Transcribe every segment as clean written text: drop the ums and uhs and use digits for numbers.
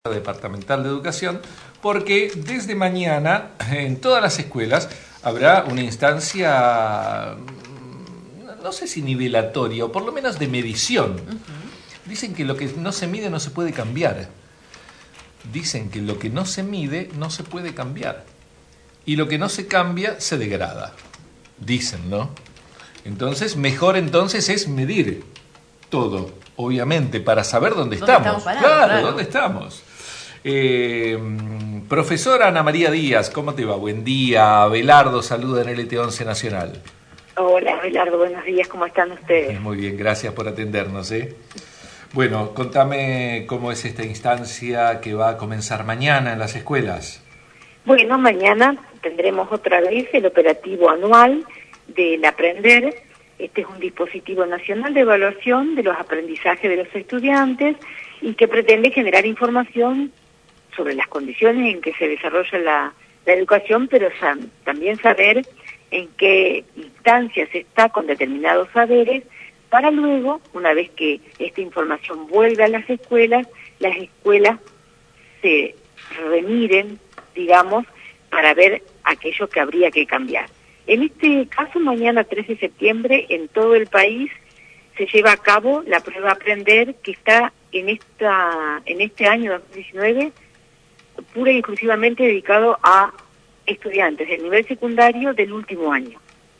Departamental de Educación, porque desde mañana en todas las escuelas habrá una instancia, no sé si nivelatoria, o por lo menos de medición. Dicen que lo que no se mide no se puede cambiar. Dicen que lo que no se mide no se puede cambiar. Y lo que no se cambia se degrada. Dicen, ¿no? Entonces, mejor entonces es medir todo, obviamente, para saber dónde estamos. Claro, ¿dónde estamos? Profesora Ana María Díaz, ¿cómo te va? Buen día. Abelardo saluda en LT11 Nacional. Hola, Abelardo, buenos días, ¿cómo están ustedes? Muy bien, gracias por atendernos. Bueno, contame cómo es esta instancia que va a comenzar mañana en las escuelas. Bueno, mañana tendremos otra vez el operativo anual del Aprender. Este es un dispositivo nacional de evaluación de los aprendizajes de los estudiantes y que pretende generar información sobre las condiciones en que se desarrolla la educación, pero también saber en qué instancias está con determinados saberes, para luego, una vez que esta información vuelva a las escuelas se remiren, digamos, para ver aquello que habría que cambiar. En este caso, mañana 3 de septiembre, en todo el país se lleva a cabo la prueba Aprender, que está en este año 2019 pura y exclusivamente dedicado a estudiantes del nivel secundario del último año,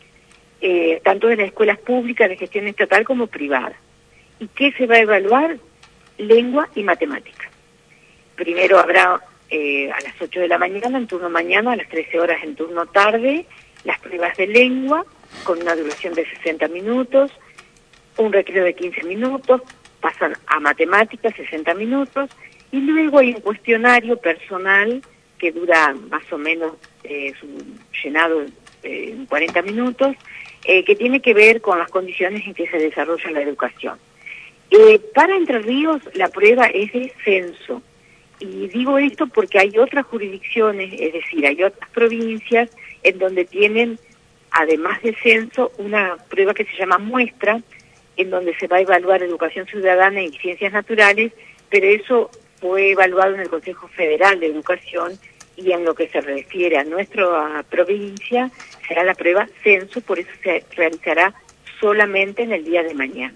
tanto de las escuelas públicas de gestión estatal como privada. ¿Y qué se va a evaluar? Lengua y matemática. Primero habrá a las 8 de la mañana, en turno mañana, a las 13 horas en turno tarde, las pruebas de lengua con una duración de 60 minutos, un recreo de 15 minutos, pasan a matemáticas 60 minutos, y luego hay un cuestionario personal que dura más o menos llenado en 40 minutos, que tiene que ver con las condiciones en que se desarrolla la educación. Para Entre Ríos la prueba es de censo, y digo esto porque hay otras jurisdicciones, es decir, hay otras provincias en donde tienen, además de censo, una prueba que se llama muestra, en donde se va a evaluar educación ciudadana y ciencias naturales, pero eso fue evaluado en el Consejo Federal de Educación, y en lo que se refiere a nuestra provincia será la prueba censo, por eso se realizará solamente en el día de mañana.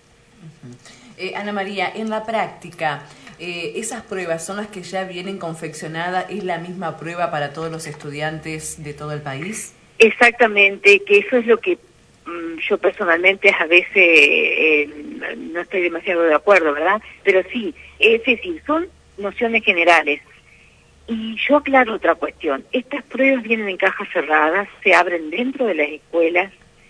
Ana María, en la práctica, ¿esas pruebas son las que ya vienen confeccionadas? ¿Es la misma prueba para todos los estudiantes de todo el país? Exactamente, que eso es lo que yo personalmente a veces no estoy demasiado de acuerdo, ¿verdad? Pero sí, es decir, son nociones generales. Y yo aclaro otra cuestión. Estas pruebas vienen en cajas cerradas, se abren dentro de las escuelas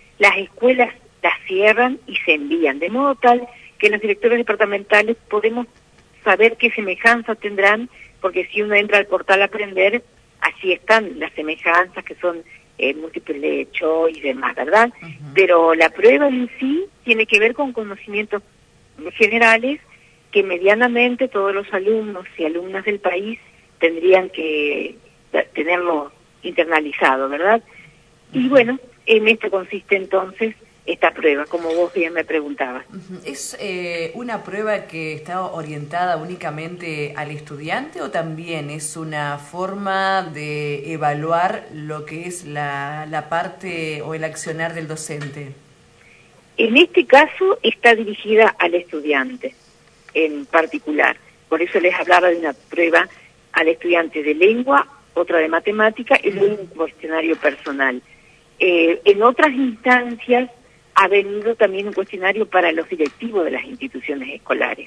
las cierran y se envían, de modo tal que los directores departamentales podemos saber qué semejanzas tendrán, porque si uno entra al portal Aprender, allí están las semejanzas que son múltiple choice y demás, ¿verdad? Pero la prueba en sí tiene que ver con conocimientos generales que medianamente todos los alumnos y alumnas del país tendrían que tenerlo internalizado, ¿verdad? Y bueno, en esto consiste entonces esta prueba, como vos bien me preguntabas. ¿Es una prueba que está orientada únicamente al estudiante o también es una forma de evaluar lo que es la parte o el accionar del docente? En este caso está dirigida al estudiante en particular. Por eso les hablaba de una prueba al estudiante de lengua, otra de matemática y luego un cuestionario personal. En otras instancias ha venido también un cuestionario para los directivos de las instituciones escolares.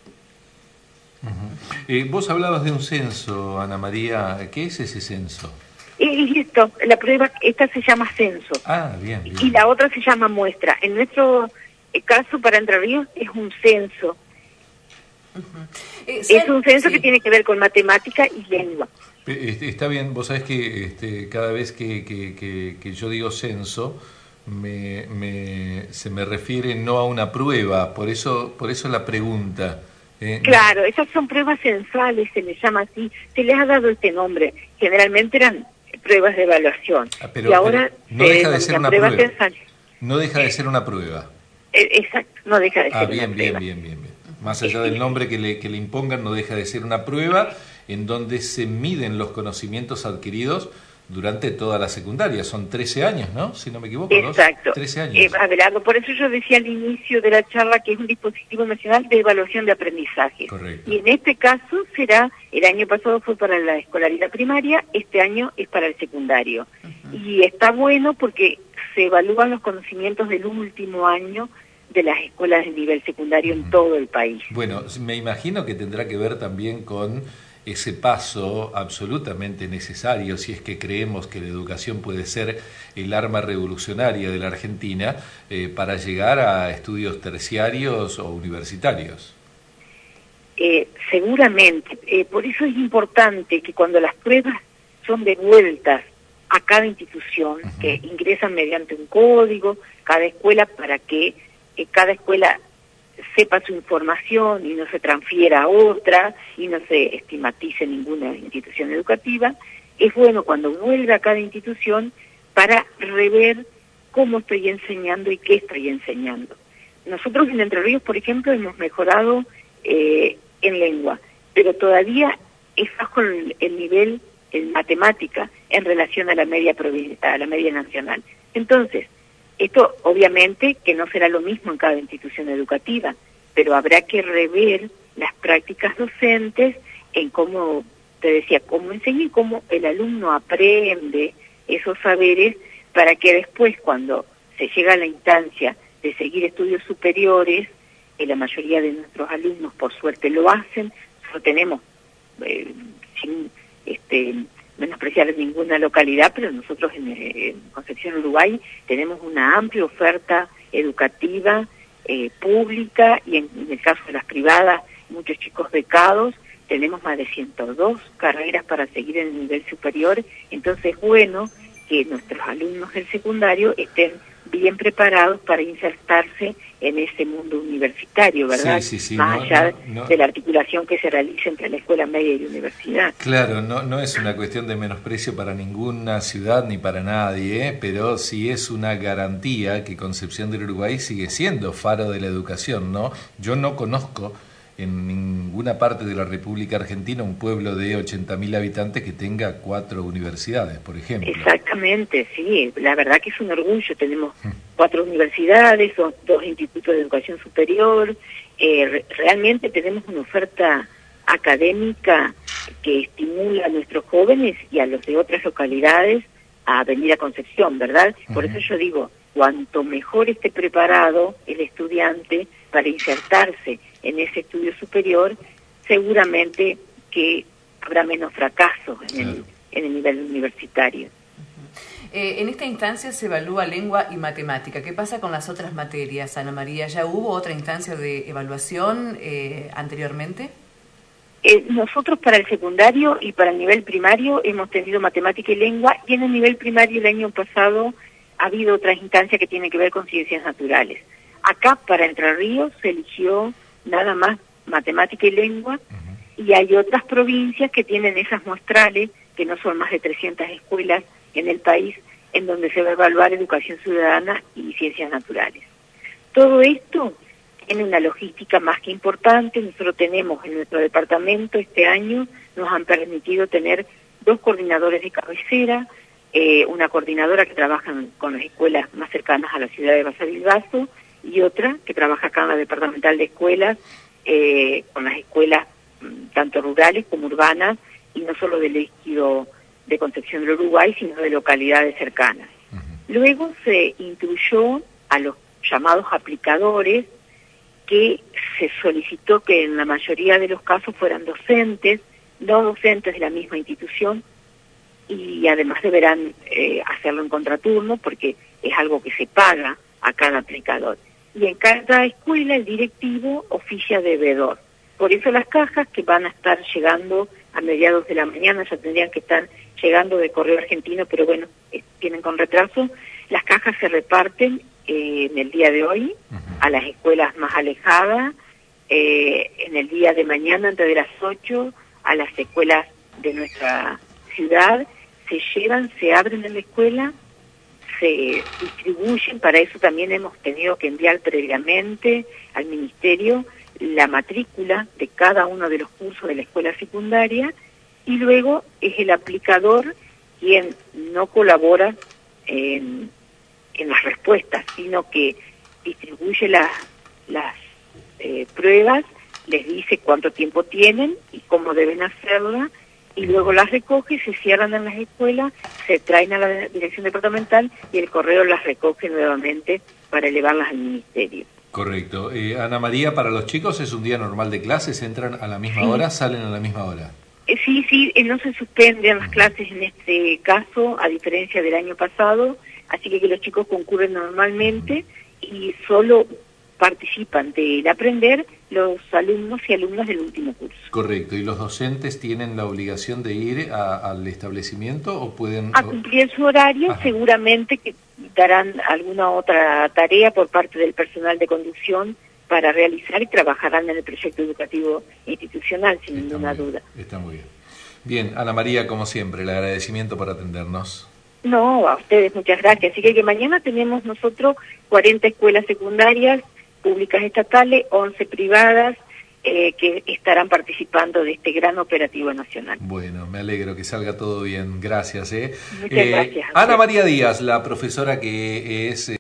Vos hablabas de un censo, Ana María. ¿Qué es ese censo? Y esto, la prueba, esta se llama censo. Ah, bien, bien. Y la otra se llama muestra. En nuestro caso, para Entre Ríos, es un censo. Es un censo que tiene que ver con matemática y lengua. Está bien, vos sabés que cada vez que yo digo censo, se me refiere no a una prueba, por eso la pregunta. Claro, esas son pruebas censales, se les llama así, se les ha dado este nombre. Generalmente eran pruebas de evaluación. Pero no deja de ser una prueba. Censal. No deja de ser una prueba. Exacto, no deja de ser bien, una prueba. Bien. Más allá del nombre que le impongan, no deja de ser una prueba en donde se miden los conocimientos adquiridos durante toda la secundaria. Son 13 años, ¿no? Si no me equivoco. Exacto. 13 años. Abelardo, por eso yo decía al inicio de la charla que es un dispositivo nacional de evaluación de aprendizaje. Correcto. Y en este caso el año pasado fue para la escolaridad primaria, este año es para el secundario. Y está bueno porque se evalúan los conocimientos del último año de las escuelas de nivel secundario en todo el país. Bueno, me imagino que tendrá que ver también con ese paso absolutamente necesario, si es que creemos que la educación puede ser el arma revolucionaria de la Argentina, para llegar a estudios terciarios o universitarios. Seguramente, por eso es importante que cuando las pruebas son devueltas a cada institución, que ingresan mediante un código, cada escuela, para que cada escuela sepa su información y no se transfiera a otra y no se estigmatice ninguna institución educativa, es bueno cuando vuelva a cada institución para rever cómo estoy enseñando y qué estoy enseñando. Nosotros en Entre Ríos, por ejemplo, hemos mejorado en lengua, pero todavía es bajo el nivel en matemática en relación a la media nacional. Entonces, esto obviamente que no será lo mismo en cada institución educativa, pero habrá que rever las prácticas docentes en cómo, te decía, cómo enseñar y cómo el alumno aprende esos saberes para que después, cuando se llega a la instancia de seguir estudios superiores, la mayoría de nuestros alumnos por suerte lo hacen, no tenemos, sin menospreciar ninguna localidad, pero nosotros en Concepción, Uruguay, tenemos una amplia oferta educativa pública y en el caso de las privadas, muchos chicos becados, tenemos más de 102 carreras para seguir en el nivel superior, entonces es bueno que nuestros alumnos del secundario estén bien preparados para insertarse en ese mundo universitario, ¿verdad? Sí, más allá de la articulación que se realiza entre la escuela media y la universidad. Claro, no es una cuestión de menosprecio para ninguna ciudad ni para nadie, pero sí es una garantía que Concepción del Uruguay sigue siendo faro de la educación, ¿no? Yo no conozco en ninguna parte de la República Argentina un pueblo de 80.000 habitantes que tenga 4 universidades, por ejemplo. Exactamente, sí, la verdad que es un orgullo. Tenemos 4 universidades, 2 institutos de educación superior, realmente tenemos una oferta académica que estimula a nuestros jóvenes y a los de otras localidades a venir a Concepción, ¿verdad? Por eso yo digo, cuanto mejor esté preparado el estudiante para insertarse en ese estudio superior, seguramente que habrá menos fracasos en el nivel universitario. En esta instancia se evalúa lengua y matemática. ¿Qué pasa con las otras materias, Ana María? ¿Ya hubo otra instancia de evaluación anteriormente? Nosotros para el secundario y para el nivel primario hemos tenido matemática y lengua, y en el nivel primario el año pasado ha habido otra instancia que tiene que ver con ciencias naturales. Acá para Entre Ríos se eligió nada más matemática y lengua, y hay otras provincias que tienen esas muestrales, que no son más de 300 escuelas en el país, en donde se va a evaluar educación ciudadana y ciencias naturales. Todo esto tiene una logística más que importante. Nosotros tenemos en nuestro departamento este año, nos han permitido tener 2 coordinadores de cabecera, una coordinadora que trabaja con las escuelas más cercanas a la ciudad de Basavilbaso y otra que trabaja acá en la departamental de escuelas, con las escuelas tanto rurales como urbanas, y no solo del ejido de Concepción del Uruguay, sino de localidades cercanas. Luego se incluyó a los llamados aplicadores, que se solicitó que en la mayoría de los casos fueran docentes, no docentes de la misma institución, y además deberán hacerlo en contraturno, porque es algo que se paga a cada aplicador. Y en cada escuela el directivo oficia de veedor. Por eso las cajas que van a estar llegando a mediados de la mañana, ya tendrían que estar llegando de Correo Argentino, pero bueno, vienen con retraso. Las cajas se reparten en el día de hoy a las escuelas más alejadas, en el día de mañana antes de las 8 a las escuelas de nuestra ciudad, se llevan, se abren en la escuela, se distribuyen. Para eso también hemos tenido que enviar previamente al Ministerio la matrícula de cada uno de los cursos de la escuela secundaria, y luego es el aplicador quien no colabora en las respuestas, sino que distribuye las pruebas, les dice cuánto tiempo tienen y cómo deben hacerla, y luego las recoge, se cierran en las escuelas, se traen a la dirección departamental y el correo las recoge nuevamente para elevarlas al ministerio. Correcto. Ana María, para los chicos es un día normal de clases, entran a la misma hora, salen a la misma hora. Sí, no se suspenden las clases en este caso, a diferencia del año pasado, así que los chicos concurren normalmente y solo participan del aprender los alumnos y alumnas del último curso. Correcto. ¿Y los docentes tienen la obligación de ir al establecimiento o pueden...? A cumplir su horario, seguramente que darán alguna otra tarea por parte del personal de conducción para realizar y trabajarán en el proyecto educativo institucional, sin ninguna duda. Está muy bien. Bien, Ana María, como siempre, el agradecimiento por atendernos. No, a ustedes muchas gracias. Así que mañana tenemos nosotros 40 escuelas secundarias, públicas estatales, 11 privadas, que estarán participando de este gran operativo nacional. Bueno, me alegro que salga todo bien. Gracias. Muchas gracias. Ana María Díaz, la profesora que es...